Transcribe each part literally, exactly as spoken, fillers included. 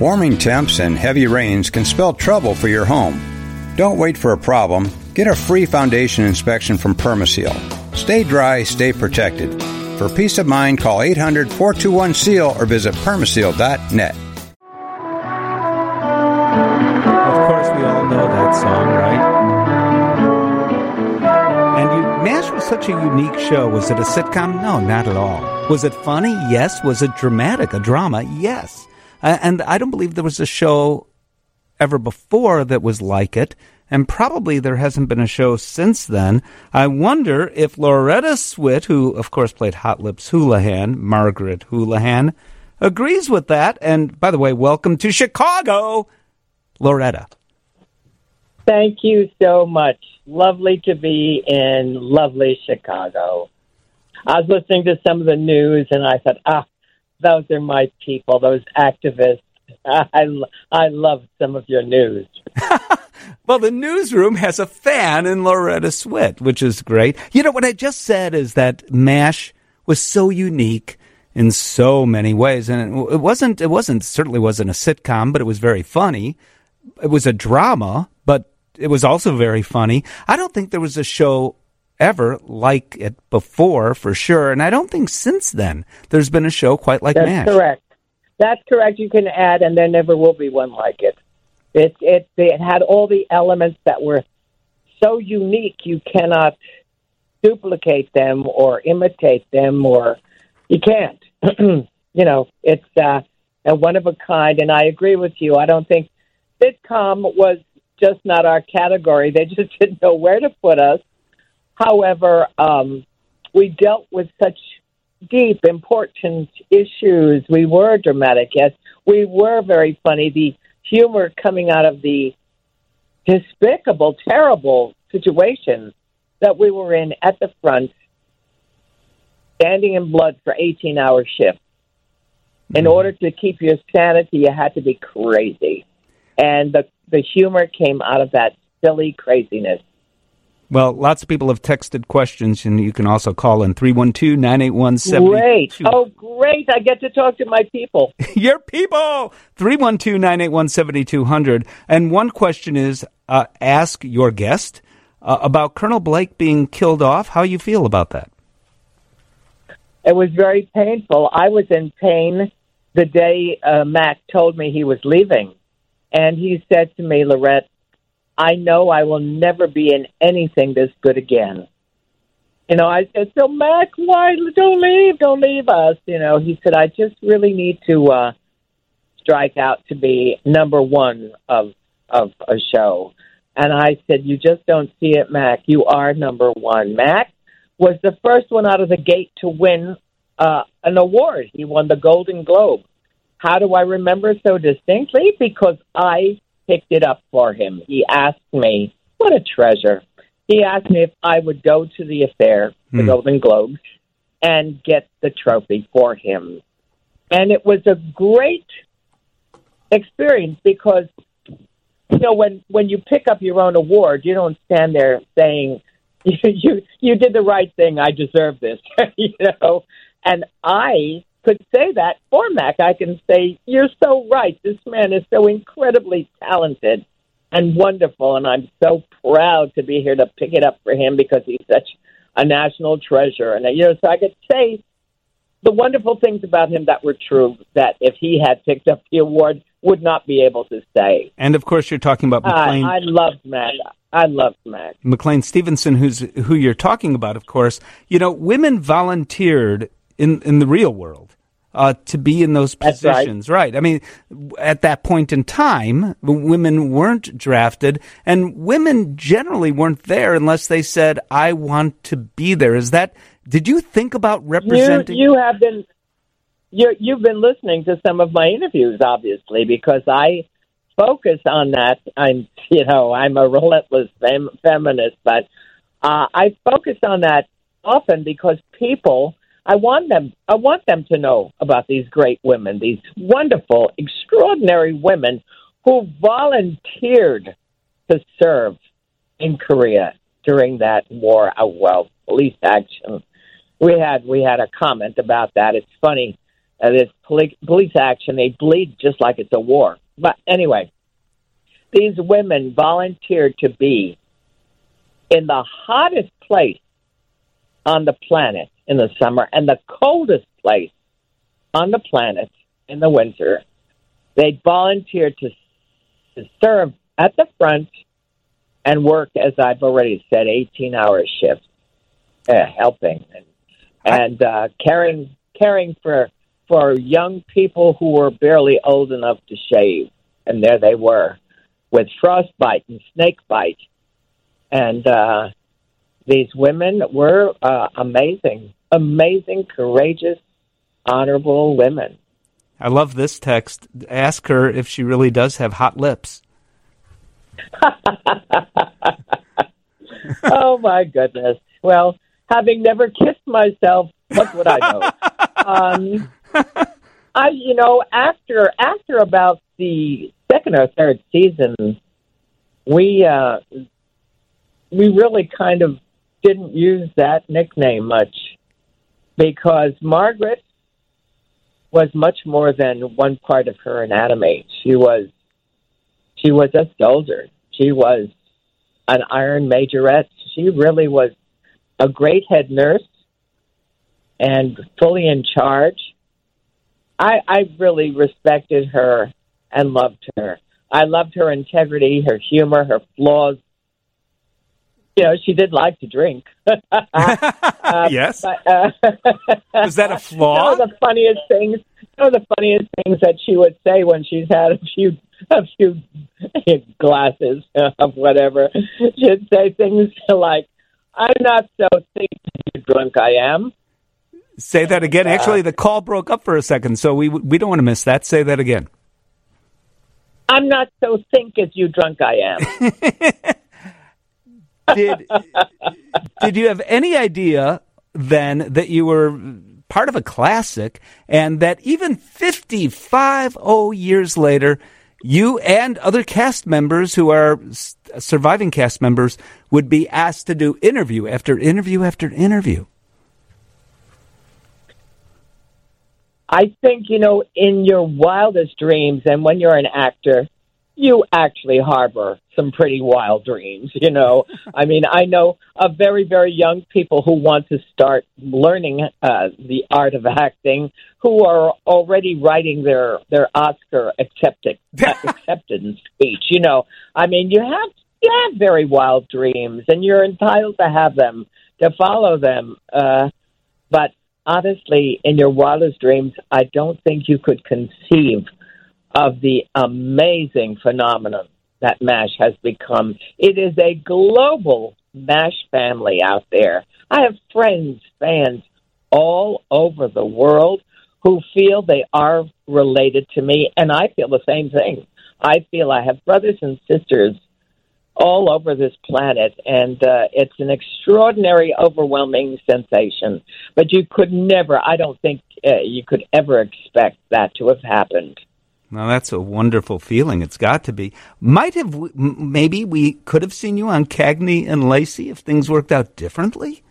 Warming temps and heavy rains can spell trouble for your home. Don't wait for a problem. Get a free foundation inspection from Permaseal. Stay dry, stay protected. For peace of mind, call eight hundred, four two one, S E A L or visit permaseal dot net. Of course, we all know that song, right? And you, MASH was such a unique show. Was it a sitcom? No, not at all. Was it funny? Yes. Was it dramatic? A drama? Yes. Uh, and I don't believe there was a show ever before that was like it. And probably there hasn't been a show since then. I wonder if Loretta Swit, who, of course, played Hot Lips Houlihan, Margaret Houlihan, agrees with that. And, by the way, welcome to Chicago, Loretta. Thank you so much. Lovely to be in lovely Chicago. I was listening to some of the news, and I thought, ah, those are my people, those activists. I, I love some of your news. Well, the newsroom has a fan in Loretta Swit, which is great. You know, what I just said is that MASH was so unique in so many ways. And it wasn't, it wasn't, certainly wasn't a sitcom, but it was very funny. It was a drama, but it was also very funny. I don't think there was a show ever like it before, for sure. And I don't think since then there's been a show quite like That's MASH. That's correct. That's correct. You can add, and there never will be one like it. It, it, it had all the elements that were so unique you cannot duplicate them or imitate them, or you can't. You know, it's uh, a one of a kind, and I agree with you. I don't think sitcom was just not our category. They just didn't know where to put us. However, um, we dealt with such deep, important issues. We were dramatic, yes. We were very funny. The humor coming out of the despicable, terrible situation that we were in at the front, standing in blood for eighteen-hour shifts. In order to keep your sanity, you had to be crazy. And the, the humor came out of that silly craziness. Well, lots of people have texted questions, and you can also call in three one two, nine eight one, seven two hundred. Great. Oh, great. I get to talk to my people. Your people! three one two, nine eight one, seven two hundred. And one question is, uh, ask your guest uh, about Colonel Blake being killed off. How you feel about that? It was very painful. I was in pain the day uh, Mac told me he was leaving. And he said to me, Lorette, I know I will never be in anything this good again. You know, I said, so Mac, why? Don't leave, don't leave us. You know, he said, I just really need to uh, strike out to be number one of of a show. And I said, you just don't see it, Mac. You are number one. Mac was the first one out of the gate to win uh, an award. He won the Golden Globe. How do I remember so distinctly? Because I picked it up for him. He asked me, what a treasure. He asked me if I would go to the affair, the mm. Golden Globes, and get the trophy for him. And it was a great experience because, you know, when, when you pick up your own award, you don't stand there saying, you you, you did the right thing, I deserve this, you know. And I could say that for Mac. I can say, you're so right. This man is so incredibly talented and wonderful, and I'm so proud to be here to pick it up for him because he's such a national treasure. And, you know, so I could say the wonderful things about him that were true that if he had picked up the award, would not be able to say. And, of course, you're talking about McLean. I, I loved Mac. I loved Mac. McLean Stevenson, who's who you're talking about, of course. You know, women volunteered in, in the real world uh, to be in those positions. Right. right. I mean, at that point in time, women weren't drafted, and women generally weren't there unless they said, I want to be there. Is that, did you think about representing? You, you have been, you, you've been listening to some of my interviews, obviously, because I focus on that. I'm, you know, I'm a relentless fem- feminist, but uh, I focus on that often because people, I want them, I want them to know about these great women, these wonderful, extraordinary women who volunteered to serve in Korea during that war. Uh, well, police action. We had we had a comment about that. It's funny. uh, this poli- police action. They bleed just like it's a war. But anyway, these women volunteered to be in the hottest place on the planet in the summer and the coldest place on the planet in the winter. They volunteered to, to serve at the front and work, as I've already said, eighteen-hour shifts, uh, helping and, and uh, caring caring for for young people who were barely old enough to shave. And there they were with frostbite and snake bite. And uh, these women were uh, amazing, amazing, courageous, honorable women. I love this text. Ask her if she really does have hot lips. Oh, my goodness. Well, having never kissed myself, what would I know? um, I, you know, after after about the second or third season, we uh, we really kind of didn't use that nickname much because Margaret was much more than one part of her anatomy. She was she was a soldier. She was an Iron Majorette. She really was a great head nurse and fully in charge. I, I really respected her and loved her. I loved her integrity, her humor, her flaws. You know, she did like to drink. uh, yes. But, uh, Was that a flaw? You know, the funniest things. You know, the funniest things that she would say when she's had a few a few glasses of whatever. She'd say things like, "I'm not so thick drunk I am." Say that again. Actually, the call broke up for a second, so we we don't want to miss that. Say that again. I'm not so think as you drunk I am. Did did you have any idea then that you were part of a classic and that even fifty-five oh years later, you and other cast members who are surviving cast members would be asked to do interview after interview after interview? I think, you know, in your wildest dreams, and when you're an actor, you actually harbor some pretty wild dreams, you know. I mean, I know of very, very young people who want to start learning uh, the art of acting who are already writing their, their Oscar acceptance, acceptance speech, you know. I mean, you have, you have very wild dreams, and you're entitled to have them, to follow them. Uh, but honestly, in your wildest dreams, I don't think you could conceive of the amazing phenomenon that MASH has become. It is a global MASH family out there. I have friends, fans all over the world who feel they are related to me, and I feel the same thing. I feel I have brothers and sisters all over this planet, and uh, it's an extraordinary, overwhelming sensation. But you could never, I don't think uh, you could ever expect that to have happened. Now, that's a wonderful feeling. It's got to be. Might have, maybe we could have seen you on Cagney and Lacey if things worked out differently?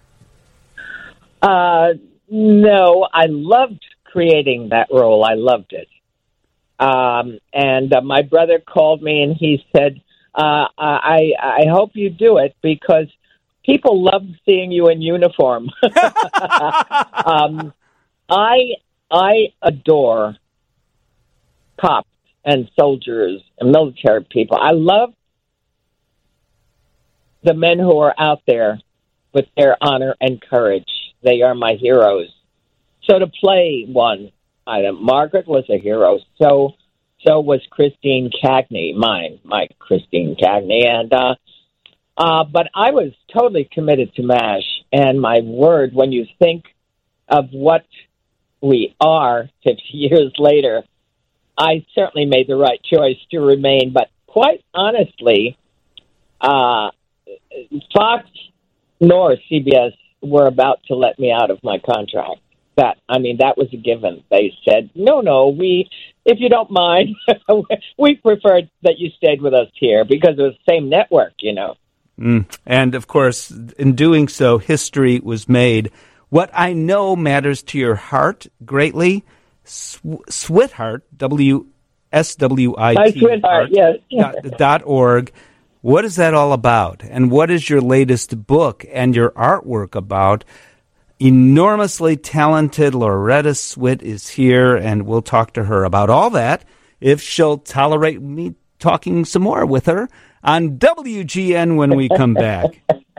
Uh, no, I loved creating that role. I loved it. Um, and uh, my brother called me and he said, uh, I, I hope you do it because people love seeing you in uniform. um, I, I adore cops and soldiers and military people. I love the men who are out there with their honor and courage. They are my heroes. So to play one, I, Margaret was a hero. So so was Christine Cagney, mine, my Christine Cagney. And uh, uh, but I was totally committed to MASH. And my word, when you think of what we are fifty years later, I certainly made the right choice to remain. But quite honestly, uh, Fox nor C B S were about to let me out of my contract. That, I mean, that was a given. They said, no, no, we, if you don't mind, we preferred that you stayed with us here because it was the same network, you know. Mm. And, of course, in doing so, history was made. What I know matters to your heart greatly Sw- Swithart, W S W I My T sweetheart, yes. dot, dot org. What is that all about? And what is your latest book and your artwork about? Enormously talented Loretta Swit is here, and we'll talk to her about all that if she'll tolerate me talking some more with her on W G N when we come back.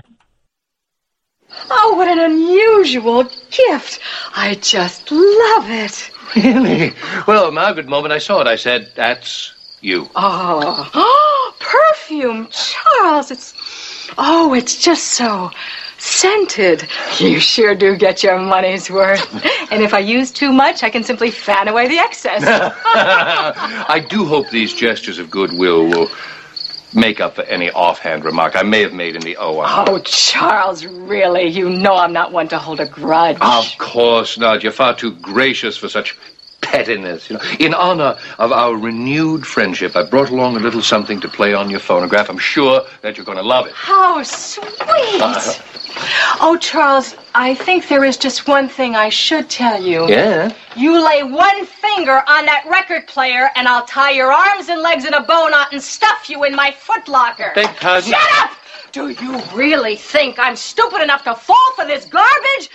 Oh, what an unusual gift. I just love it. Really? Well, Margaret, the moment I saw it, I said, that's you. Oh, oh, perfume, Charles. It's, oh, it's just so scented. You sure do get your money's worth. And if I use too much, I can simply fan away the excess. I do hope these gestures of goodwill will make up for any offhand remark I may have made in the O R. Oh, Charles, really? You know I'm not one to hold a grudge. Of course not. You're far too gracious for such pettiness. You know, in honor of our renewed friendship, I brought along a little something to play on your phonograph. I'm sure that you're going to love it. How sweet. Uh, oh, Charles, I think there is just one thing I should tell you. Yeah? You lay one finger on that record player, and I'll tie your arms and legs in a bow knot and stuff you in my footlocker. Beg pardon? Shut up! Do you really think I'm stupid enough to fall for this garbage?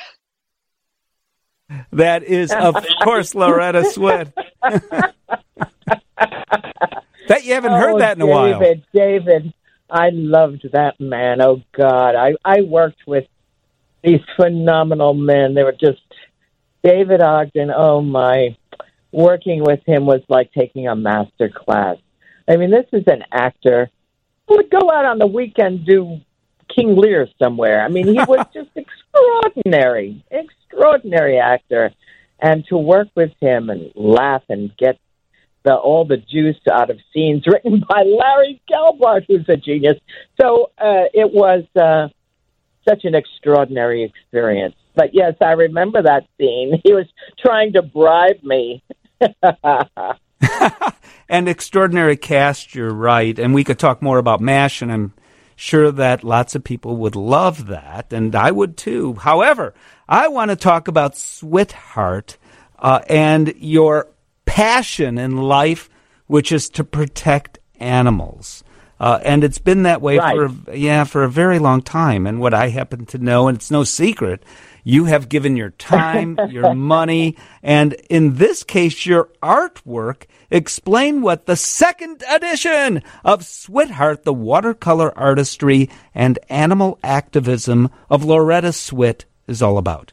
That is, of course, Loretta Swit. Bet you haven't heard oh, that in a David, while. David, David, I loved that man. Oh, God. I, I worked with these phenomenal men. They were just, David Ogden, oh, my. Working with him was like taking a master class. I mean, this is an actor who would go out on the weekend, do King Lear somewhere. I mean, he was just extraordinary, extraordinary actor. And to work with him and laugh and get the all the juice out of scenes written by Larry Gelbart, who's a genius. So uh, it was uh, such an extraordinary experience. But, yes, I remember that scene. He was trying to bribe me. An extraordinary cast, you're right. And we could talk more about MASH, and I'm sure that lots of people would love that, and I would too. However, I want to talk about Swithart uh, and your passion in life, which is to protect animals. Uh, and it's been that way right. for yeah for a very long time. And what I happen to know, and it's no secret, you have given your time, your money, and in this case, your artwork. Explain what the second edition of Swithart, the watercolor artistry and animal activism of Loretta Swit, is all about.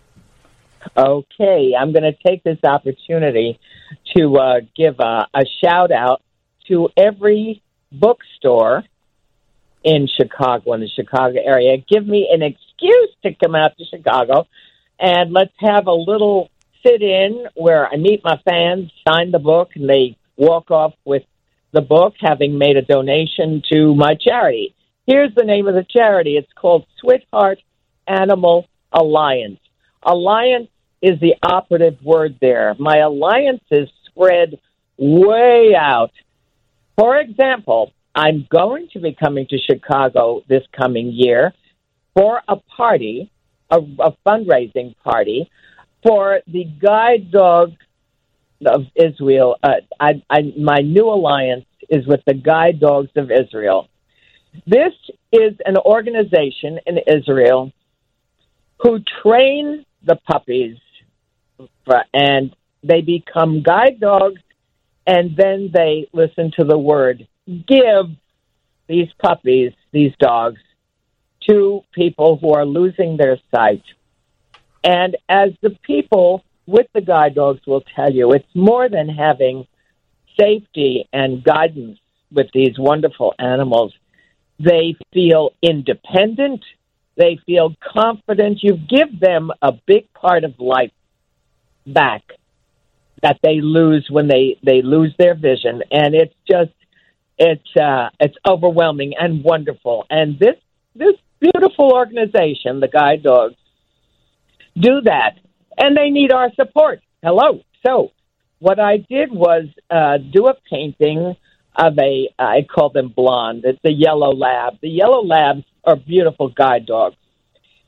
Okay, I'm going to take this opportunity to uh, give a, a shout-out to every bookstore in Chicago, in the Chicago area. Give me an excuse to come out to Chicago, and let's have a little sit-in where I meet my fans, sign the book, and they walk off with the book, having made a donation to my charity. Here's the name of the charity. It's called Swithart Animal Alliance. Alliance is the operative word there. My alliances spread way out. For example, I'm going to be coming to Chicago this coming year for a party, a, a fundraising party, for the guide dog of Israel. Uh, I, I, my new alliance is with the Guide Dogs of Israel. This is an organization in Israel who train the puppies, for, and they become guide dogs, and then they listen to the word, give these puppies, these dogs, to people who are losing their sight. And as the people with the guide dogs will tell you, it's more than having safety and guidance with these wonderful animals. They feel independent. They feel confident. You give them a big part of life back that they lose when they, they lose their vision. And it's just, it's uh, it's overwhelming and wonderful. And this this beautiful organization, the Guide Dogs, do that. And they need our support. Hello. So what I did was uh, do a painting of a, I call them blonde. It's a yellow lab. The yellow labs are beautiful guide dogs.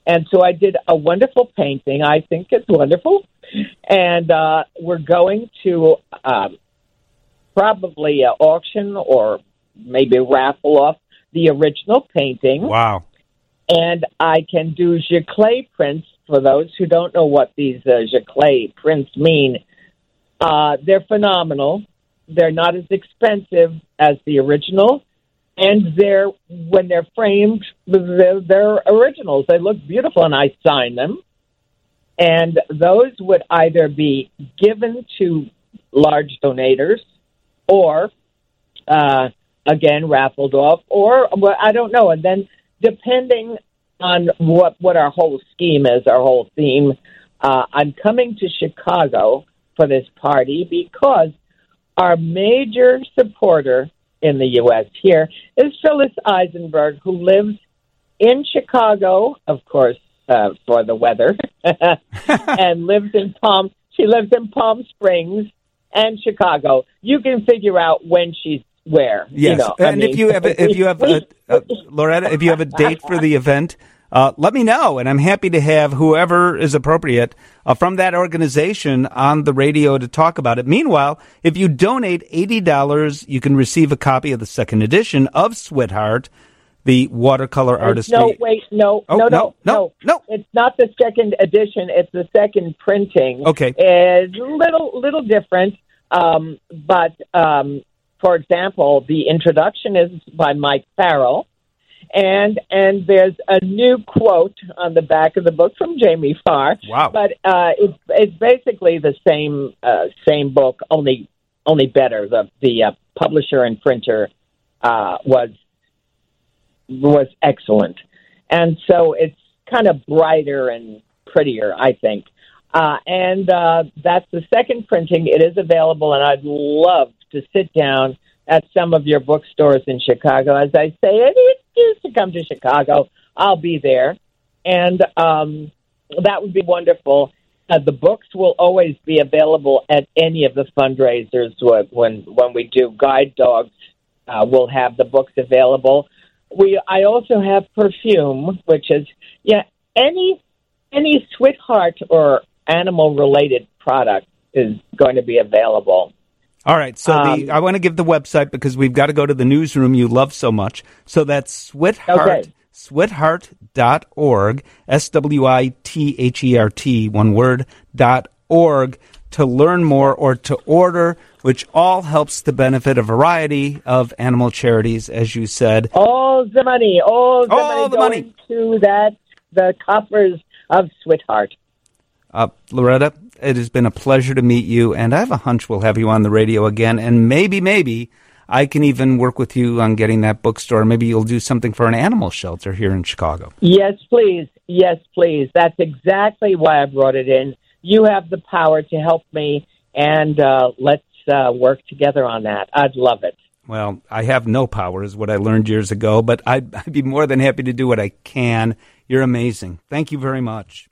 And so I did a wonderful painting. I think it's wonderful. And uh, we're going to um, probably uh, auction or maybe raffle off the original painting. Wow. And I can do giclée prints. For those who don't know what these uh, giclée prints mean, uh, they're phenomenal. They're not as expensive as the original. And they're when they're framed, they're, they're originals. They look beautiful, and I sign them. And those would either be given to large donators, or uh, again raffled off, or well, I don't know. And then depending on what what our whole scheme is, our whole theme, uh, I'm coming to Chicago for this party because our major supporter in the U S here is Phyllis Eisenberg, who lives in Chicago, of course, uh, for the weather, and lives in Palm. She lives in Palm Springs and Chicago. You can figure out when she's where. Yes, you know, and I mean, if you have, a, if you have, a, uh, Loretta, if you have a date for the event, uh, let me know, and I'm happy to have whoever is appropriate uh, from that organization on the radio to talk about it. Meanwhile, if you donate eighty dollars, you can receive a copy of the second edition of Sweetheart, the watercolor artistry. No, wait, no, oh, no, no, no, no, no. It's not the second edition. It's the second printing. Okay. It's a little, little different, um, but, um, for example, the introduction is by Mike Farrell, and and there's a new quote on the back of the book from Jamie Farr. Wow! But uh, it's it's basically the same uh, same book, only only better. The the uh, publisher and printer uh, was was excellent, and so it's kind of brighter and prettier, I think. Uh, and uh, that's the second printing. It is available, and I'd love to sit down at some of your bookstores in Chicago. As I say, it is to come to Chicago. I'll be there. And um, that would be wonderful. Uh, the books will always be available at any of the fundraisers. When when we do Guide Dogs, uh, we'll have the books available. We I also have perfume, which is, yeah, any any Sweetheart or animal-related product is going to be available. All right, so um, the, I want to give the website because we've got to go to the newsroom you love so much. So that's Sweetheart, okay. sweetheart dot org, S W I T H E R T, one word, dot org, to learn more or to order, which all helps to benefit a variety of animal charities, as you said. All the money, all the all money the going money. to that, the coffers of Sweetheart. Uh, Loretta, it has been a pleasure to meet you, and I have a hunch we'll have you on the radio again, and maybe, maybe I can even work with you on getting that bookstore. Maybe you'll do something for an animal shelter here in Chicago. Yes, please. Yes, please. That's exactly why I brought it in. You have the power to help me, and uh, let's uh, work together on that. I'd love it. Well, I have no power is what I learned years ago, but I'd, I'd be more than happy to do what I can. You're amazing. Thank you very much.